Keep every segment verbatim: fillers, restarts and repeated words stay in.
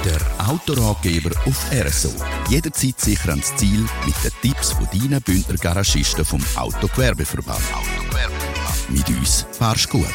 Der Autoratgeber auf R S O. Jederzeit sicher ans Ziel mit den Tipps von deinen Bündner Garagisten vom Autogewerbeverband. Autogewerbeverband. Mit uns fahrst gut.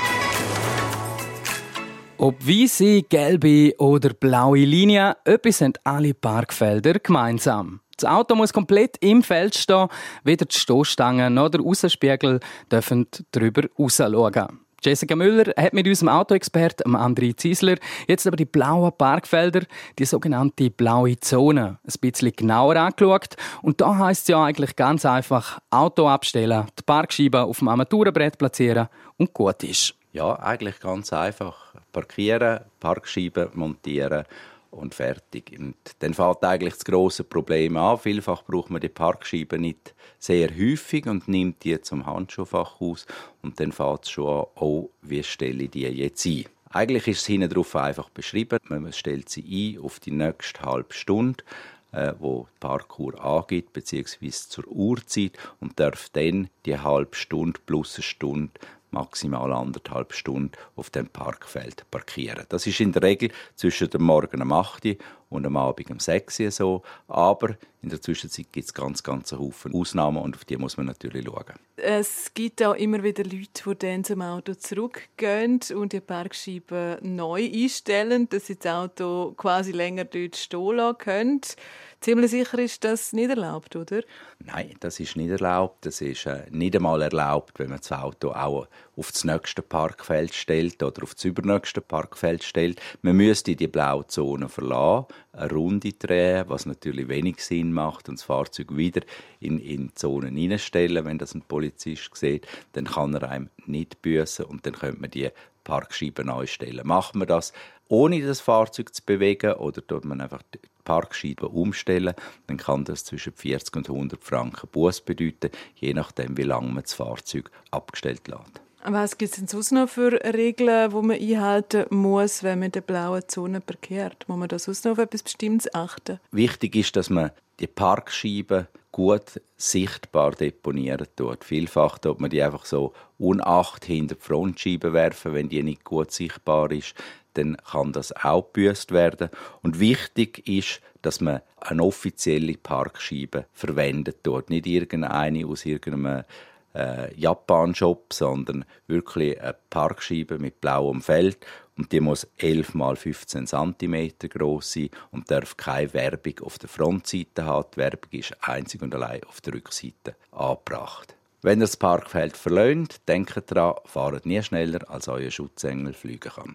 Ob weisse, gelbe oder blaue Linien, etwas haben alle Parkfelder gemeinsam. Das Auto muss komplett im Feld stehen, weder die Stoßstangen noch der Aussenspiegel dürfen darüber rausschauen. Jessica Müller hat mit unserem Autoexperten André Ziesler jetzt aber die blauen Parkfelder, die sogenannte blaue Zone, ein bisschen genauer angeschaut. Und da heisst es ja eigentlich ganz einfach: Auto abstellen, die Parkscheibe auf dem Armaturenbrett platzieren und gut ist. Ja, eigentlich ganz einfach. Parkieren, Parkscheibe montieren und fertig. Und dann fängt eigentlich das grosse Problem an. Vielfach braucht man die Parkscheibe nicht sehr häufig und nimmt die zum Handschuhfach aus. Und dann fängt es schon an, oh, wie stelle ich die jetzt ein? Eigentlich ist es hinten drauf einfach beschrieben. Man stellt sie ein auf die nächste halbe Stunde, äh, wo die Parkuhr angibt, beziehungsweise zur Uhrzeit, und darf dann die halbe Stunde plus eine Stunde, maximal anderthalb Stunden auf dem Parkfeld parkieren. Das ist in der Regel zwischen dem Morgen um acht Uhr und am Abend um sechs Uhr so. Aber in der Zwischenzeit gibt es ganz, ganz einen Haufen Ausnahmen und auf die muss man natürlich schauen. Es gibt auch immer wieder Leute, die dann zum Auto zurückgehen und die Parkscheibe neu einstellen, dass sie das Auto quasi länger dort stehen lassen können. Ziemlich sicher ist das nicht erlaubt, oder? Nein, das ist nicht erlaubt. Das ist äh, nicht einmal erlaubt, wenn man das Auto auch auf das nächste Parkfeld stellt oder auf das übernächste Parkfeld stellt. Man müsste die blaue Zone verlassen, eine Runde drehen, was natürlich wenig Sinn macht, und das Fahrzeug wieder in, in die Zone hineinstellen. Wenn das ein Polizist sieht, dann kann er einem nicht büssen und dann könnte man die Parkscheibe neu stellen. Macht man das, ohne das Fahrzeug zu bewegen, oder tut man einfach die Parkscheibe umstellen, dann kann das zwischen vierzig und hundert Franken Buß bedeuten, je nachdem, wie lange man das Fahrzeug abgestellt lässt. Was gibt es denn sonst noch für Regeln, die man einhalten muss, wenn man in der blauen Zone parkiert? Muss man da sonst noch auf etwas Bestimmtes achten? Wichtig ist, dass man die Parkscheibe gut sichtbar deponieren tut. Vielfach tut man die einfach so unacht hinter die Frontscheibe werfen, wenn die nicht gut sichtbar ist. Dann kann das auch gebüßt werden. Und wichtig ist, dass man eine offizielle Parkscheibe verwendet dort. Nicht irgendeine aus irgendeinem äh, Japan-Shop, sondern wirklich eine Parkscheibe mit blauem Feld. Und die muss elf mal fünfzehn Zentimeter groß sein und darf keine Werbung auf der Frontseite haben. Die Werbung ist einzig und allein auf der Rückseite angebracht. Wenn ihr das Parkfeld verlöhnt, denkt daran, fahrt nie schneller, als euer Schutzengel fliegen kann.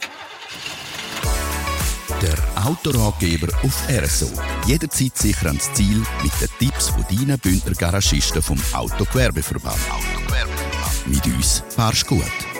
Der Autoratgeber auf R S O. Jederzeit sicher ans Ziel mit den Tipps von deinen Bündner Garagisten vom Autogewerbeverband. Autogewerbeverband. Mit uns fahrst gut.